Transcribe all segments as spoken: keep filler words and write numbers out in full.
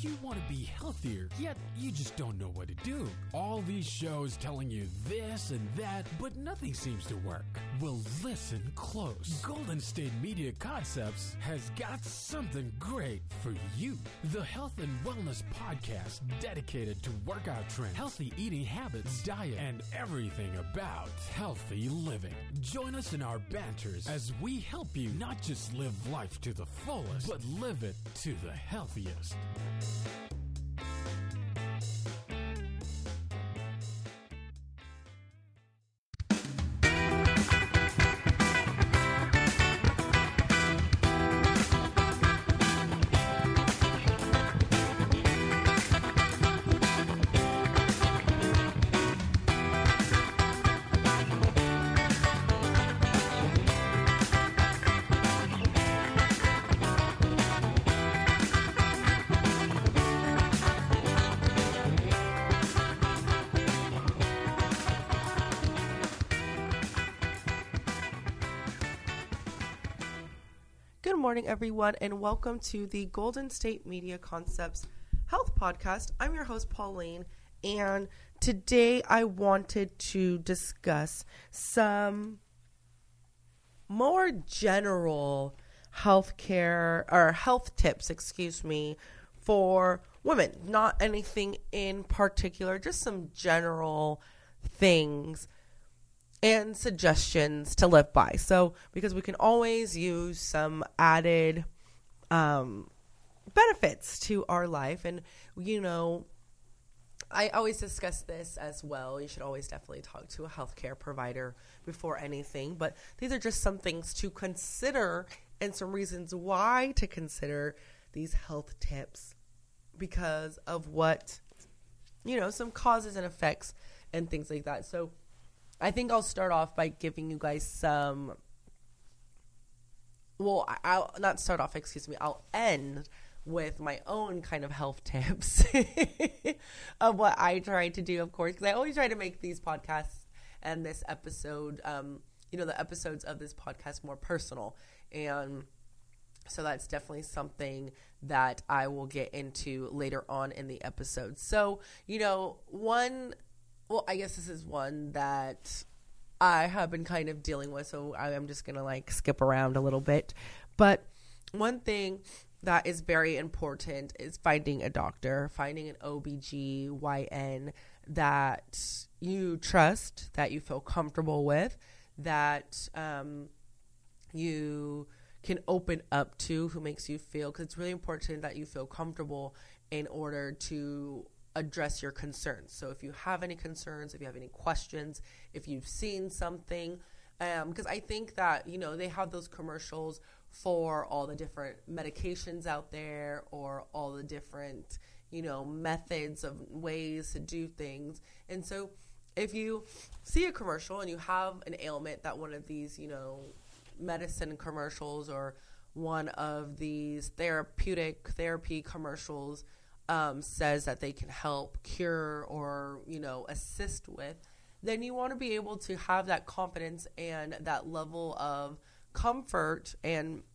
you want to be healthier, yet you just don't know what to do? All these shows telling you this and that, but nothing seems to work. Well, listen close. Golden State Media Concepts has got something great for you. The Health and Wellness Podcast dedicated to workout trends, healthy eating habits, diet, and everything about healthy living. Join us in our banters as we help you not just live life to the fullest, but live it to the healthiest. Good morning, everyone, and welcome to the Golden State Media Concepts Health Podcast. I'm your host, Pauline, and today I wanted to discuss some more general healthcare or health tips, excuse me, for women. Not anything in particular, just some general things and suggestions to live by. So, because we can always use some added um, benefits to our life. And, you know, I always discuss this as well. You should always definitely talk to a healthcare provider before anything. But these are just some things to consider and some reasons why to consider these health tips because of what, you know, some causes and effects and things like that. So, I think I'll start off by giving you guys some, well, I'll not start off, excuse me, I'll end with my own kind of health tips of what I try to do, of course, because I always try to make these podcasts and this episode, um, you know, the episodes of this podcast more personal. And so that's definitely something that I will get into later on in the episode. So, you know, one... Well, I guess this is one that I have been kind of dealing with, so I'm just going to like skip around a little bit. But one thing that is very important is finding a doctor, finding an O B G Y N that you trust, that you feel comfortable with, that um, you can open up to, who makes you feel, because it's really important that you feel comfortable in order to address your concerns. So if you have any concerns, if you have any questions, if you've seen something, um, because I think that, you know, they have those commercials for all the different medications out there or all the different, you know, methods of ways to do things. And so if you see a commercial and you have an ailment that one of these, you know, medicine commercials or one of these therapeutic therapy commercials Um, says that they can help cure or, you know, assist with, then you want to be able to have that confidence and that level of comfort and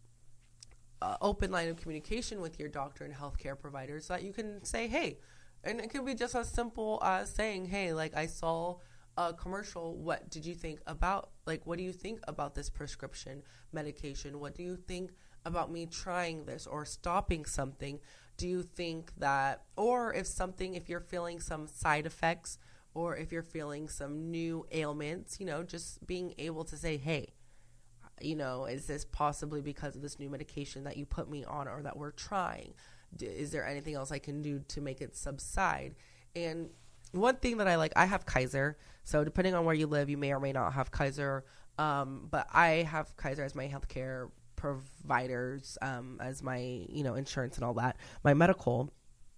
uh, open line of communication with your doctor and healthcare providers so that you can say, hey, and it can be just as simple as saying, hey, like I saw a commercial, what did you think about, like, what do you think about this prescription medication? What do you think about me trying this or stopping something? Do you think that, or if something, if you're feeling some side effects or if you're feeling some new ailments, you know, just being able to say, hey, you know, is this possibly because of this new medication that you put me on or that we're trying? Is there anything else I can do to make it subside? And one thing that I like, I have Kaiser. So depending on where you live, you may or may not have Kaiser. Um, but I have Kaiser as my healthcare providers, um, as my, you know, insurance and all that, my medical.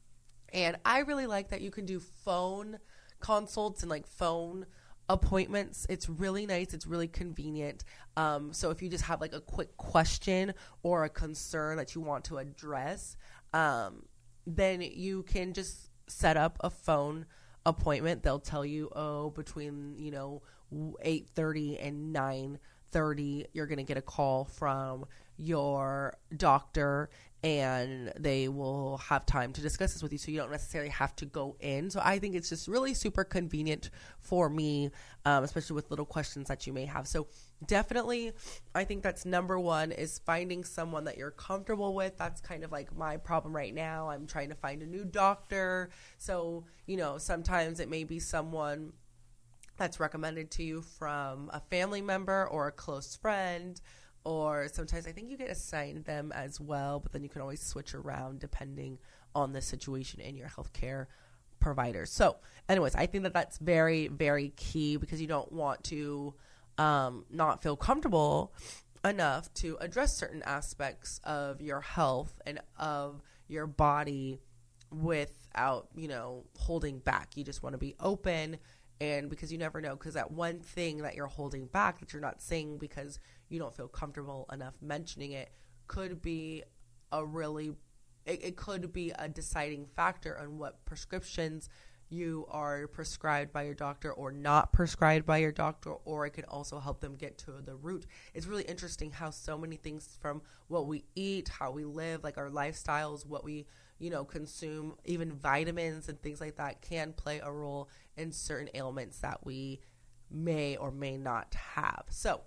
And I really like that you can do phone consults and like phone appointments. It's really nice. It's really convenient. Um, so if you just have like a quick question or a concern that you want to address, um, then you can just set up a phone appointment. They'll tell you, oh, between, you know, eight thirty and nine thirty, you're going to get a call from your doctor and they will have time to discuss this with you, so you don't necessarily have to go in. So I think it's just really super convenient for me, um, especially with little questions that you may have. So definitely, I think that's number one, is finding someone that you're comfortable with. That's kind of like my problem right now. I'm trying to find a new doctor. So, you know, sometimes it may be someone that's recommended to you from a family member or a close friend, or sometimes I think you get assigned them as well, but then you can always switch around depending on the situation in your healthcare provider. So anyways, I think that that's very, very key, because you don't want to um, not feel comfortable enough to address certain aspects of your health and of your body without, you know, holding back. You just want to be open. And because you never know, because that one thing that you're holding back that you're not saying because you don't feel comfortable enough mentioning it could be a really, it, it could be a deciding factor on what prescriptions you are prescribed by your doctor or not prescribed by your doctor, or it could also help them get to the root. It's really interesting how so many things, from what we eat, how we live, like our lifestyles, what we, you know, consume, even vitamins and things like that, can play a role in certain ailments that we may or may not have. So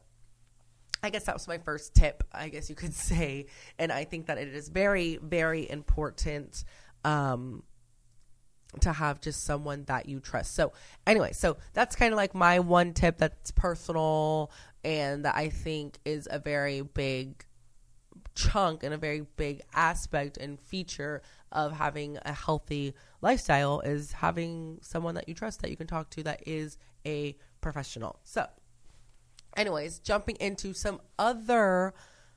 I guess that was my first tip, I guess you could say. And I think that it is very, very important um, to have just someone that you trust. So anyway, so that's kind of like my one tip that's personal and that I think is a very big chunk and a very big aspect and feature of having a healthy lifestyle, is having someone that you trust, that you can talk to, that is a professional. So anyways, jumping into some other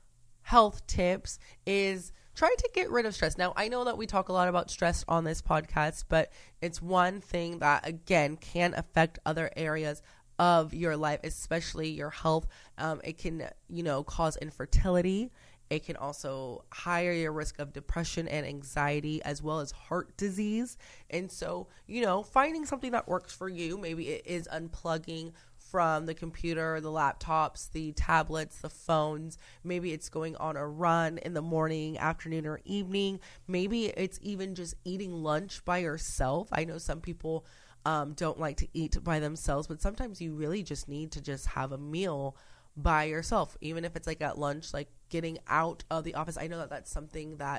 health tips is try to get rid of stress. Now, I know that we talk a lot about stress on this podcast, but it's one thing that, again, can affect other areas of your life, especially your health. Um, it can, you know, cause infertility. It can also higher your risk of depression and anxiety, as well as heart disease. And so, you know, finding something that works for you, maybe it is unplugging from the computer, the laptops, the tablets, the phones. Maybe it's going on a run in the morning, afternoon, or evening. Maybe it's even just eating lunch by yourself. I know some people um, don't like to eat by themselves, but sometimes you really just need to just have a meal by yourself, even if it's like at lunch, like getting out of the office. I know that that's something that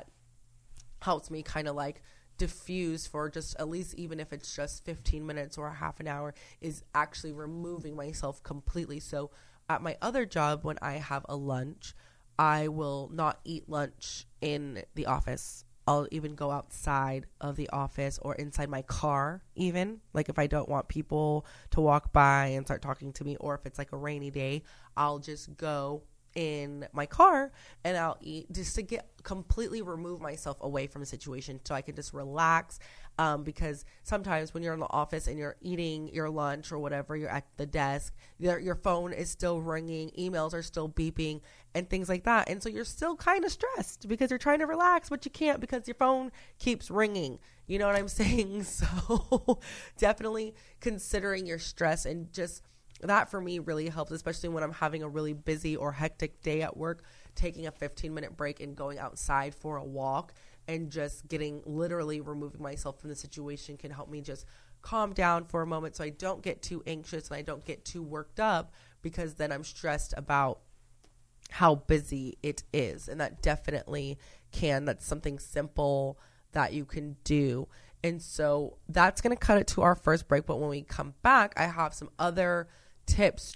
helps me kind of like diffuse for just at least, even if it's just fifteen minutes or a half an hour, is actually removing myself completely. So at my other job, when I have a lunch, I will not eat lunch in the office. I'll even go outside of the office or inside my car, even like if I don't want people to walk by and start talking to me, or if it's like a rainy day, I'll just go in my car and I'll eat, just to get completely remove myself away from the situation so I can just relax. Um, because sometimes when you're in the office and you're eating your lunch or whatever, you're at the desk, your, your phone is still ringing, emails are still beeping and things like that. And so you're still kind of stressed because you're trying to relax, but you can't because your phone keeps ringing. You know what I'm saying? So definitely considering your stress, and just that for me really helps, especially when I'm having a really busy or hectic day at work. Taking a fifteen minute break and going outside for a walk and just getting, literally removing myself from the situation, can help me just calm down for a moment so I don't get too anxious and I don't get too worked up, because then I'm stressed about how busy it is. And that definitely can, that's something simple that you can do. And so that's going to cut it to our first break. But when we come back, I have some other tips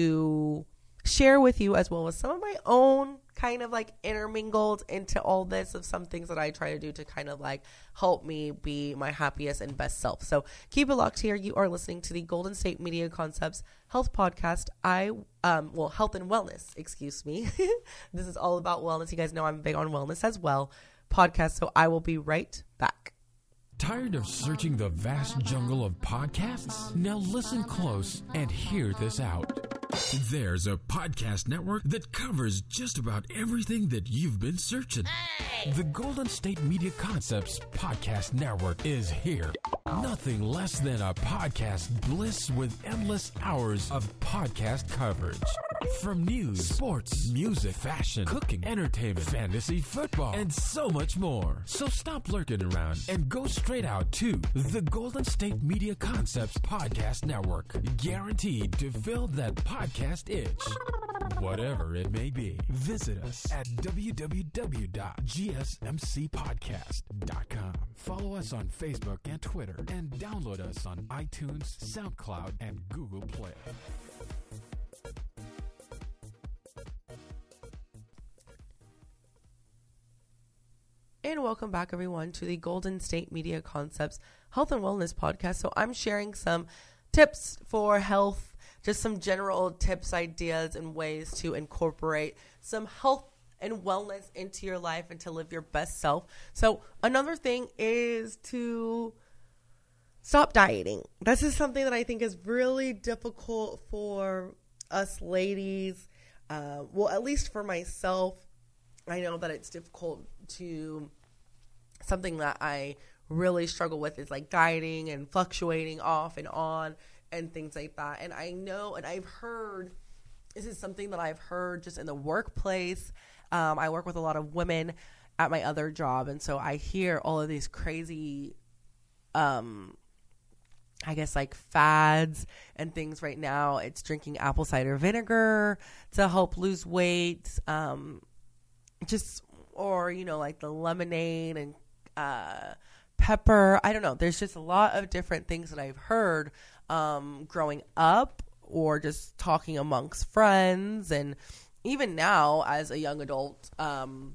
to share with you, as well as some of my own kind of like intermingled into all this, of some things that I try to do to kind of like help me be my happiest and best self. So keep it locked here. You are listening to the Golden State Media Concepts Health Podcast. I, um, well, health and wellness, excuse me. This is all about wellness. You guys know I'm big on wellness as well. Podcast. So I will be right back. Tired of searching the vast jungle of podcasts? Now listen close and hear this out. There's a podcast network that covers just about everything that you've been searching. Hey! The Golden State Media Concepts Podcast Network is here. Nothing less than a podcast bliss with endless hours of podcast coverage. From news, sports, music, fashion, cooking, entertainment, fantasy, football, and so much more. So stop lurking around and go straight out to the Golden State Media Concepts Podcast Network. Guaranteed to fill that podcast itch. Whatever it may be. Visit us at w w w dot g s m c podcast dot com. Follow us on Facebook and Twitter, and download us on iTunes, SoundCloud, and Google Play. And welcome back, everyone, to the Golden State Media Concepts Health and Wellness Podcast. So I'm sharing some tips for health, just some general tips, ideas, and ways to incorporate some health and wellness into your life and to live your best self. So another thing is to stop dieting. This is something that I think is really difficult for us ladies. Uh, well, at least for myself, I know that it's difficult to, something that I really struggle with is like dieting and fluctuating off and on and things like that. And I know, and I've heard, this is something that I've heard just in the workplace. Um, I work with a lot of women at my other job. And so I hear all of these crazy, um, I guess like fads and things right now. It's drinking apple cider vinegar to help lose weight. Um, just, or, you know, like the lemonade and, uh, pepper. I don't know. There's just a lot of different things that I've heard, um, growing up or just talking amongst friends. And even now as a young adult, um,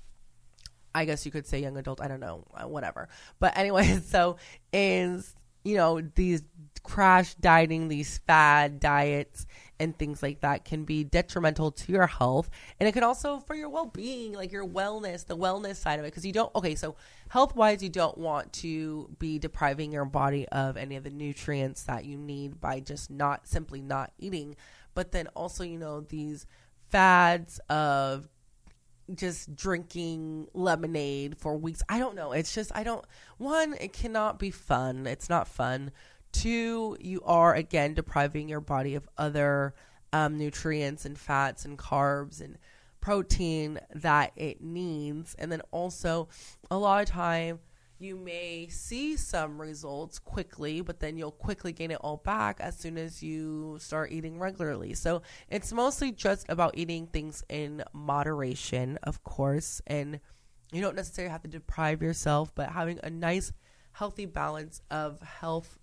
I guess you could say young adult. I don't know, whatever. But anyway, so is, you know, these crash dieting, these fad diets and things like that can be detrimental to your health. And it can also for your well-being, like your wellness, the wellness side of it. Because you don't, okay, so health-wise, you don't want to be depriving your body of any of the nutrients that you need by just not, simply not eating. But then also, you know, these fads of just drinking lemonade for weeks. I don't know. It's just, I don't, one, it cannot be fun. It's not fun. Two, you are, again, depriving your body of other um, nutrients and fats and carbs and protein that it needs. And then also, a lot of time, you may see some results quickly, but then you'll quickly gain it all back as soon as you start eating regularly. So it's mostly just about eating things in moderation, of course. And you don't necessarily have to deprive yourself, but having a nice, healthy balance of health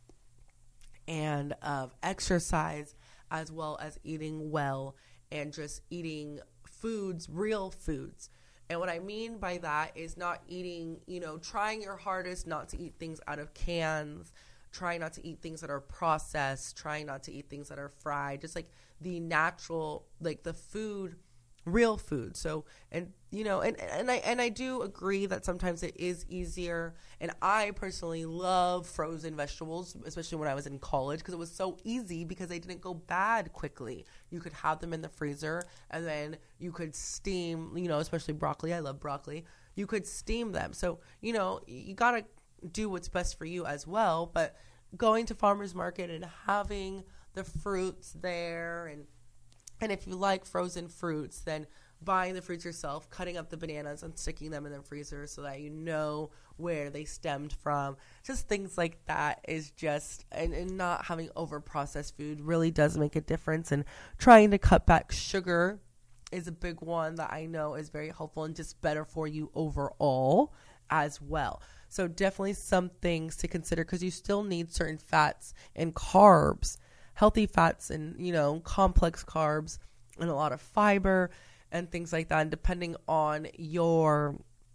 and of exercise, as well as eating well and just eating foods, real foods. And what I mean by that is not eating, you know, trying your hardest not to eat things out of cans, trying not to eat things that are processed, trying not to eat things that are fried, just like the natural, like the food, real food. So, and, you know, and, and I, and I do agree that sometimes it is easier. And I personally love frozen vegetables, especially when I was in college, because it was so easy because they didn't go bad quickly. You could have them in the freezer and then you could steam, you know, especially broccoli. I love broccoli. You could steam them. So, you know, you got to do what's best for you as well. But going to farmer's market and having the fruits there, and And if you like frozen fruits, then buying the fruits yourself, cutting up the bananas and sticking them in the freezer so that you know where they stemmed from. Just things like that is just, and, and not having over-processed food really does make a difference. And trying to cut back sugar is a big one that I know is very helpful and just better for you overall as well. So definitely some things to consider, because you still need certain fats and carbs, healthy fats and, you know, complex carbs and a lot of fiber and things like that. And depending on your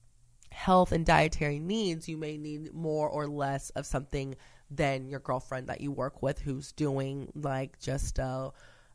health and dietary needs, you may need more or less of something than your girlfriend that you work with who's doing like just, uh,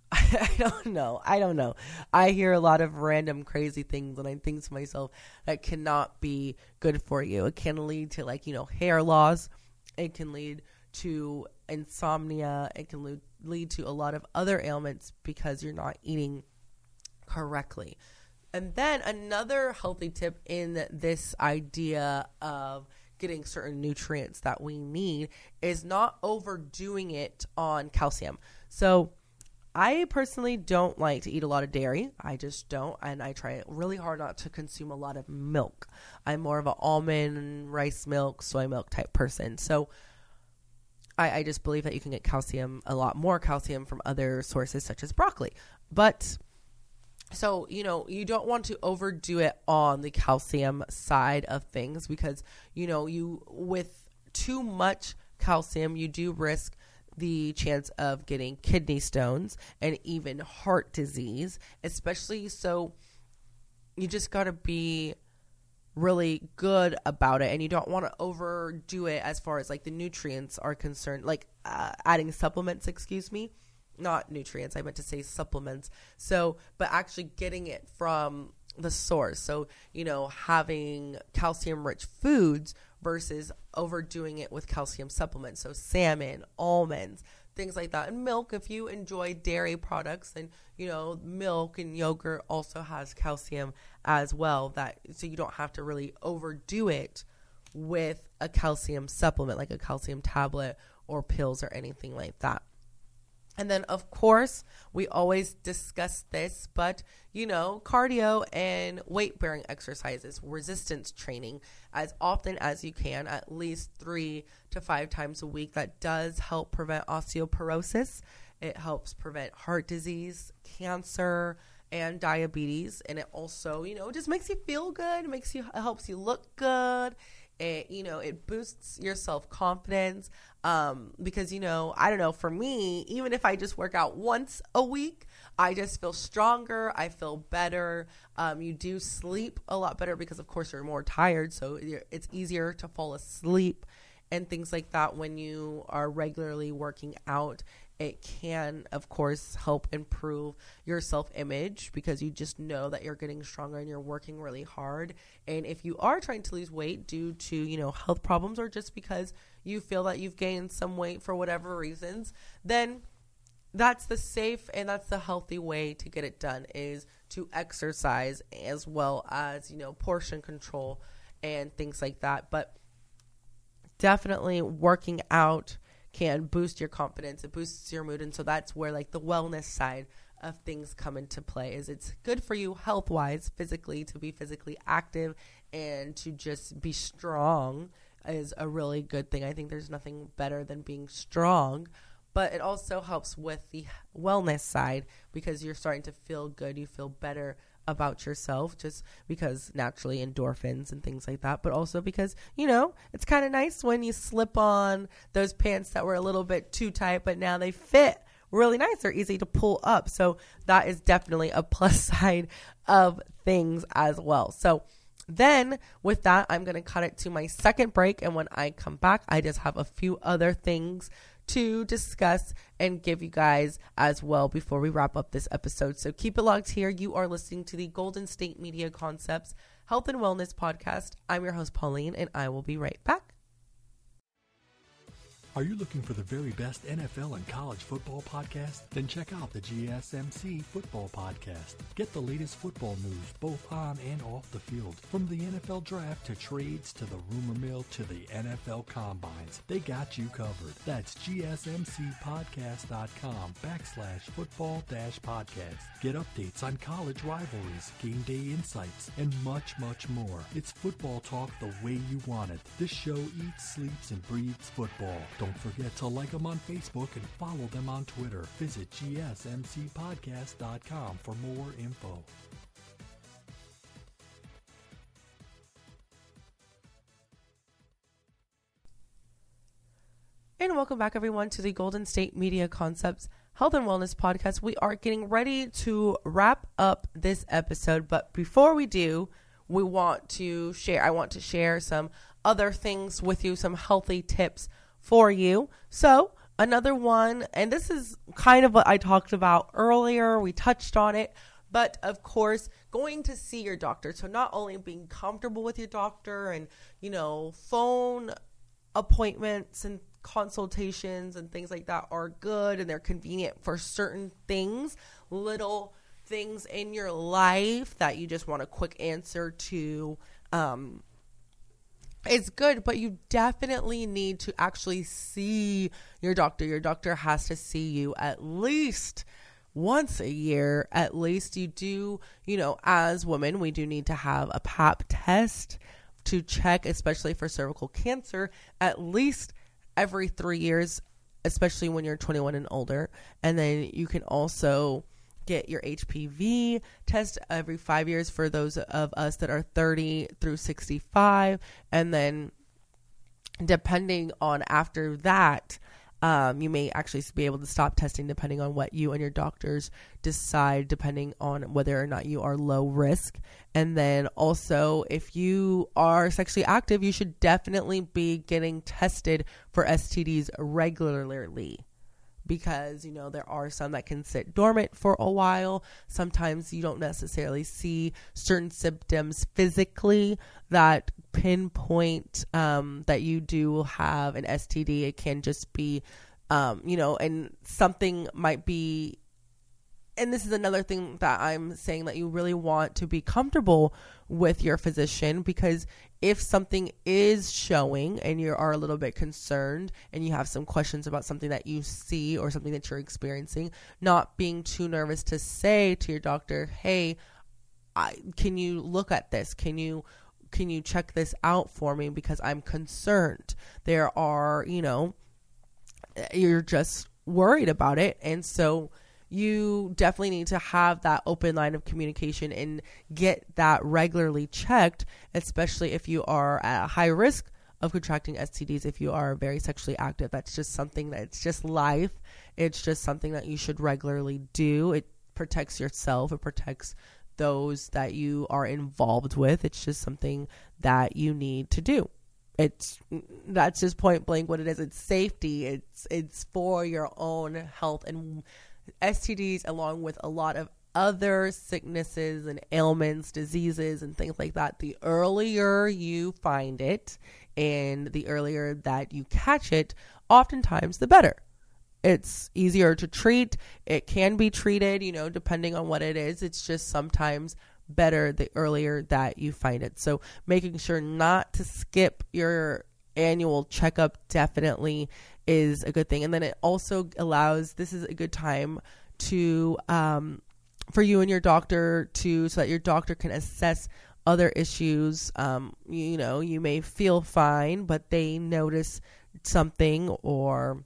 I don't know. I don't know. I hear a lot of random crazy things and I think to myself that cannot be good for you. It can lead to like, you know, hair loss. It can lead to insomnia. It can lead lead to a lot of other ailments because you're not eating correctly. And then another healthy tip in this idea of getting certain nutrients that we need is not overdoing it on calcium. So I personally don't like to eat a lot of dairy. I just don't. And I try really hard not to consume a lot of milk. I'm more of an almond, rice milk, soy milk type person. So I, I just believe that you can get calcium, a lot more calcium from other sources such as broccoli. But so, you know, you don't want to overdo it on the calcium side of things because, you know, you with too much calcium, you do risk the chance of getting kidney stones and even heart disease, especially. So you just got to be really good about it, and you don't want to overdo it as far as like the nutrients are concerned, like uh, adding supplements, excuse me, not nutrients. I meant to say supplements. So, but actually getting it from the source. So, you know, having calcium rich foods versus overdoing it with calcium supplements. So salmon, almonds, things like that. And milk, if you enjoy dairy products, then, you know, milk and yogurt also has calcium as well. That so you don't have to really overdo it with a calcium supplement, like a calcium tablet or pills or anything like that. And then, of course, we always discuss this, but, you know, cardio and weight-bearing exercises, resistance training, as often as you can, at least three to five times a week. That does help prevent osteoporosis. It helps prevent heart disease, cancer, and diabetes. And it also, you know, just makes you feel good. It makes you, it helps you look good. It, you know, it boosts your self-confidence um, because, you know, I don't know, for me, even if I just work out once a week, I just feel stronger. I feel better. Um, you do sleep a lot better because, of course, you're more tired. So it's easier to fall asleep and things like that when you are regularly working out. It can, of course, help improve your self-image because you just know that you're getting stronger and you're working really hard. And if you are trying to lose weight due to, you know, health problems or just because you feel that you've gained some weight for whatever reasons, then that's the safe and that's the healthy way to get it done, is to exercise as well as, you know, portion control and things like that. But definitely working out can boost your confidence. It boosts your mood. And so that's where like the wellness side of things come into play, is it's good for you health wise, physically, to be physically active and to just be strong is a really good thing. I think there's nothing better than being strong, but it also helps with the wellness side because you're starting to feel good. You feel better about yourself just because naturally endorphins and things like that, but also because, you know, it's kind of nice when you slip on those pants that were a little bit too tight, but now they fit really nice. They're easy to pull up. So that is definitely a plus side of things as well. So then with that, I'm going to cut it to my second break. And when I come back, I just have a few other things to discuss and give you guys as well before we wrap up this episode. So keep it locked here. You are listening to the Golden State Media Concepts Health and Wellness Podcast. I'm your host, Pauline, and I will be right back. Are you looking for the very best N F L and college football podcast? Then check out the G S M C Football Podcast. Get the latest football news both on and off the field. From the N F L Draft to trades to the rumor mill to the N F L Combines. They got you covered. That's gsmcpodcast.com backslash football dash podcast. Get updates on college rivalries, game day insights, and much, much more. It's football talk the way you want it. This show eats, sleeps, and breathes football. Don't forget to like them on Facebook and follow them on Twitter. Visit g s m c podcast dot com for more info. And welcome back, everyone, to the Golden State Media Concepts Health and Wellness Podcast. We are getting ready to wrap up this episode, but before we do, we want to share, I want to share some other things with you, some healthy tips for you. So another one, and this is kind of what I talked about earlier, we touched on it, but of course, going to see your doctor. So not only being comfortable with your doctor and, you know, phone appointments and consultations and things like that are good and they're convenient for certain things, little things in your life that you just want a quick answer to, um, it's good, but you definitely need to actually see your doctor. Your doctor has to see you at least once a year at least. You do, you know, as women, we do need to have a pap test to check, especially for cervical cancer, at least every three years, especially when you're twenty-one and older. And then you can also get your H P V test every five years for those of us that are thirty through sixty-five. And then depending on after that, Um, you may actually be able to stop testing depending on what you and your doctors decide, depending on whether or not you are low risk. And then also, if you are sexually active, you should definitely be getting tested for S T Ds regularly, because, you know, there are some that can sit dormant for a while. Sometimes you don't necessarily see certain symptoms physically that pinpoint um, that you do have an S T D. It can just be, um, you know, and something might be, and this is another thing that I'm saying, that you really want to be comfortable with your physician, because if something is showing and you are a little bit concerned and you have some questions about something that you see or something that you're experiencing, not being too nervous to say to your doctor, hey, I, can you look at this? Can you Can you check this out for me, because I'm concerned? There are, you know, you're just worried about it. And so you definitely need to have that open line of communication and get that regularly checked, especially if you are at a high risk of contracting S T Ds. If you are very sexually active, that's just something that's just life. It's just something that you should regularly do. It protects yourself. It protects those that you are involved with. It's just something that you need to do. It's that's just point blank what it is. It's safety. It's it's for your own health. And S T Ds, along with a lot of other sicknesses and ailments, diseases, and things like that, the earlier you find it and the earlier that you catch it, oftentimes the better. It's easier to treat. It can be treated, you know, depending on what it is. It's just sometimes better the earlier that you find it. So making sure not to skip your annual checkup definitely is a good thing. And then it also allows, this is a good time to, um, for you and your doctor to, so that your doctor can assess other issues. Um, you know, you may feel fine, but they notice something or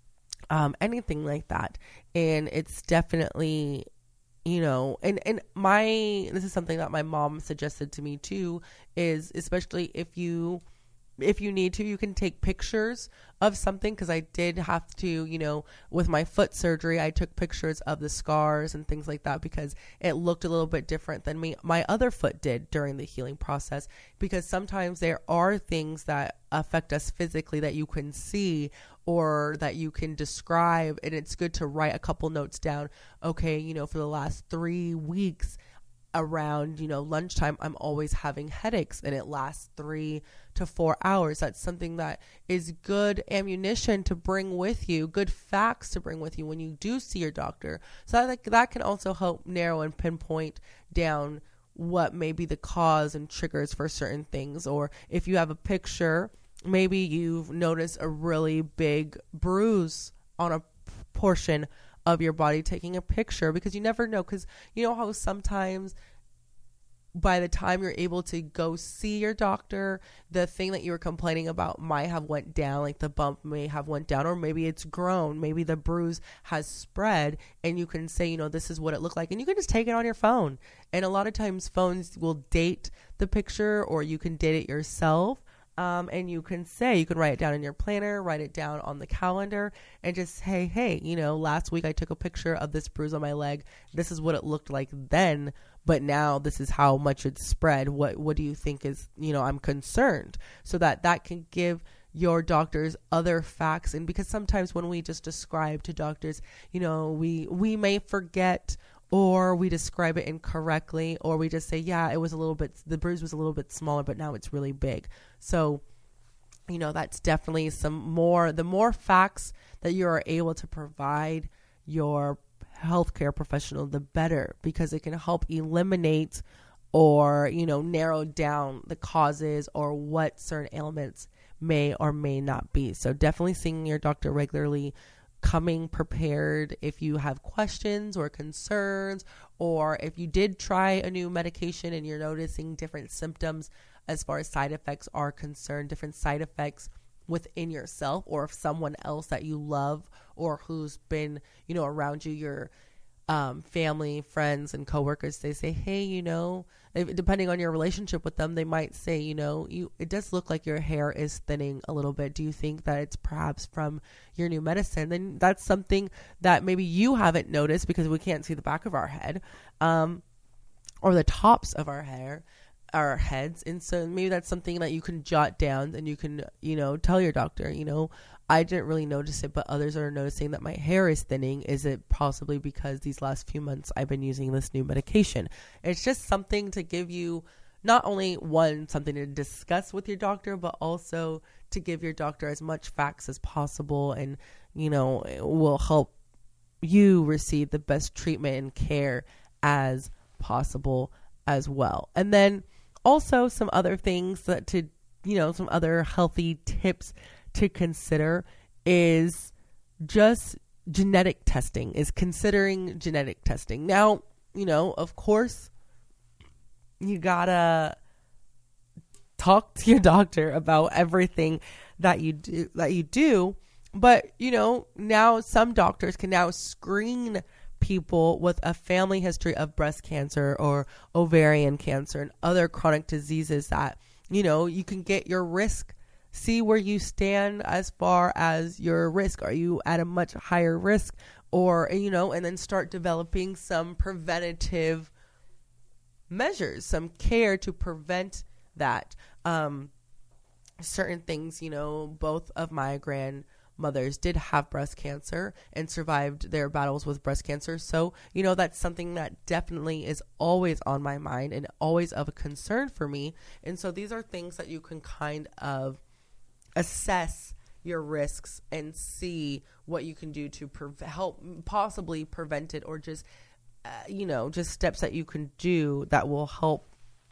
Um, anything like that. And it's definitely, you know, and, and my, this is something that my mom suggested to me too, is especially if you, if you need to, you can take pictures of something. Cause I did have to, you know, with my foot surgery, I took pictures of the scars and things like that, because it looked a little bit different than me, my other foot did during the healing process. Because sometimes there are things that affect us physically that you can see or that you can describe. And it's good to write a couple notes down. Okay, you know, for the last three weeks around, you know, lunchtime, I'm always having headaches and it lasts three to four hours. That's something that is good ammunition to bring with you, good facts to bring with you when you do see your doctor. So that, that can also help narrow and pinpoint down what may be the cause and triggers for certain things. Or if you have a picture, maybe you've noticed a really big bruise on a portion of your body, taking a picture, because you never know. Because you know how sometimes by the time you're able to go see your doctor, the thing that you were complaining about might have went down, like the bump may have went down, or maybe it's grown, maybe the bruise has spread, and you can say, you know, this is what it looked like, and you can just take it on your phone. And a lot of times phones will date the picture, or you can date it yourself. Um, and you can say, you can write it down in your planner, write it down on the calendar, and just say, hey, you know, last week I took a picture of this bruise on my leg. This is what it looked like then, but now this is how much it's spread. What, what do you think is, you know, I'm concerned, so that that can give your doctors other facts. And because sometimes when we just describe to doctors, you know, we, we may forget, or we describe it incorrectly, or we just say, yeah, it was a little bit, the bruise was a little bit smaller, but now it's really big. So, you know, that's definitely some more, the more facts that you are able to provide your healthcare professional, the better, because it can help eliminate or, you know, narrow down the causes or what certain ailments may or may not be. So definitely seeing your doctor regularly coming prepared if you have questions or concerns, or if you did try a new medication and you're noticing different symptoms as far as side effects are concerned, different side effects within yourself, or if someone else that you love or who's been, you know, around you, your um, family, friends, and coworkers, they say, hey, you know, if, depending on your relationship with them, they might say, you know, you, it does look like your hair is thinning a little bit. Do you think that it's perhaps from your new medicine? Then that's something that maybe you haven't noticed because we can't see the back of our head, um, or the tops of our hair. Our heads. And so maybe that's something that you can jot down and you can, you know, tell your doctor, you know, I didn't really notice it, but others are noticing that my hair is thinning. Is it possibly because these last few months I've been using this new medication? It's just something to give you not only one, something to discuss with your doctor, but also to give your doctor as much facts as possible. And, you know, it will help you receive the best treatment and care as possible as well. And then also some other things that to, you know, some other healthy tips to consider is just genetic testing, is considering genetic testing. Now, you know, of course, you gotta talk to your doctor about everything that you do, that you do. But, you know, now some doctors can now screen people with a family history of breast cancer or ovarian cancer and other chronic diseases that, you know, you can get your risk, see where you stand as far as your risk. Are you at a much higher risk? Or, you know, and then start developing some preventative measures, some care to prevent that. Um, certain things, you know, both of my grandmothers did have breast cancer and survived their battles with breast cancer. So, you know, that's something that definitely is always on my mind and always of a concern for me. And so these are things that you can kind of assess your risks and see what you can do to pre- help possibly prevent it, or just, uh, you know, just steps that you can do that will help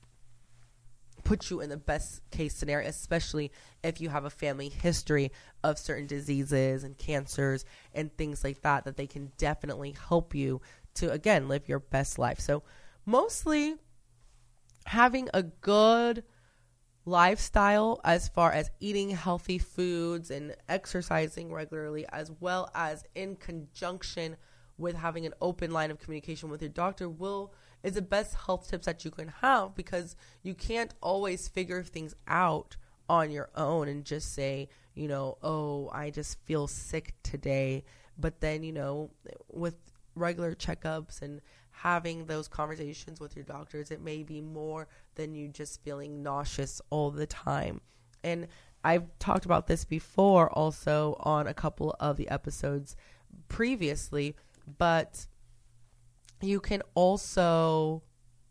put you in the best case scenario, especially if you have a family history of certain diseases and cancers and things like that, that they can definitely help you to, again, live your best life. So mostly having a good lifestyle as far as eating healthy foods and exercising regularly, as well as in conjunction with having an open line of communication with your doctor, will is the best health tips that you can have, because you can't always figure things out on your own and just say, you know, oh, I just feel sick today. But then, you know, with regular checkups and having those conversations with your doctors, it may be more than you just feeling nauseous all the time. And I've talked about this before also on a couple of the episodes previously, but you can also,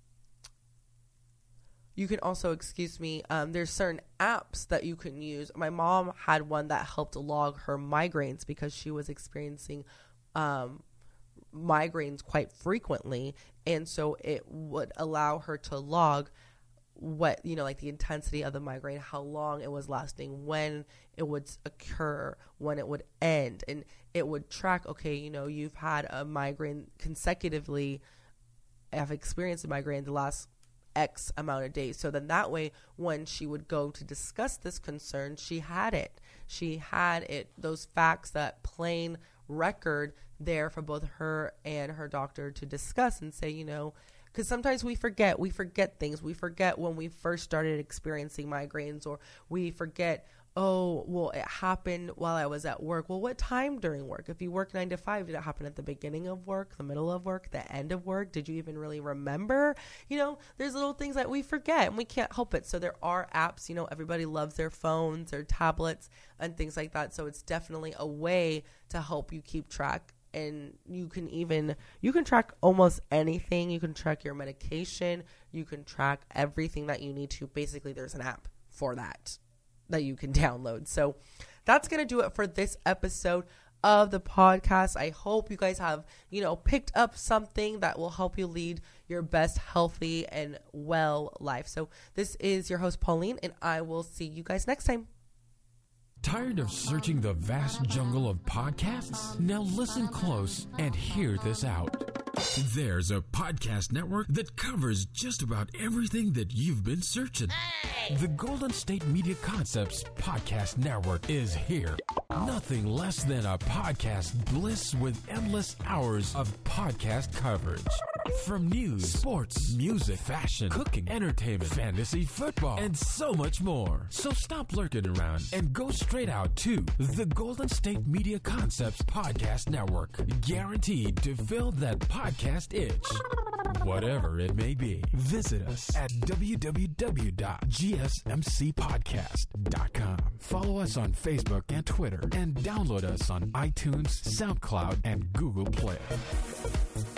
you can also, excuse me, um, there's certain apps that you can use. My mom had one that helped log her migraines because she was experiencing um, migraines quite frequently. And so it would allow her to log what, you know, like the intensity of the migraine, how long it was lasting, when it would occur, when it would end. And it would track, okay, you know, you've had a migraine consecutively, have experienced a migraine the last X amount of days. So then that way, when she would go to discuss this concern, she had it. She had it, those facts, that plain record there for both her and her doctor to discuss and say, you know, because sometimes we forget, we forget things. We forget when we first started experiencing migraines, or we forget, oh, well, it happened while I was at work. Well, what time during work? If you work nine to five, did it happen at the beginning of work, the middle of work, the end of work? Did you even really remember? You know, there's little things that we forget and we can't help it. So there are apps, you know, everybody loves their phones or tablets and things like that. So it's definitely a way to help you keep track. And you can even, you can track almost anything. You can track your medication. You can track everything that you need to. Basically, there's an app for that that you can download. So that's going to do it for this episode of the podcast. I hope you guys have, you know, picked up something that will help you lead your best healthy and well life. So this is your host, Pauline, and I will see you guys next time. Tired of searching the vast jungle of podcasts? Now listen close and hear this out. There's a podcast network that covers just about everything that you've been searching. Hey! The Golden State Media Concepts Podcast Network is here. Nothing less than a podcast bliss with endless hours of podcast coverage. From news, sports, music, fashion, cooking, entertainment, fantasy, football, and so much more. So stop lurking around and go straight out to the Golden State Media Concepts Podcast Network. Guaranteed to fill that podcast itch. Whatever it may be. Visit us at w w w dot g s m c podcast dot com. Follow us on Facebook and Twitter, and download us on iTunes, SoundCloud, and Google Play.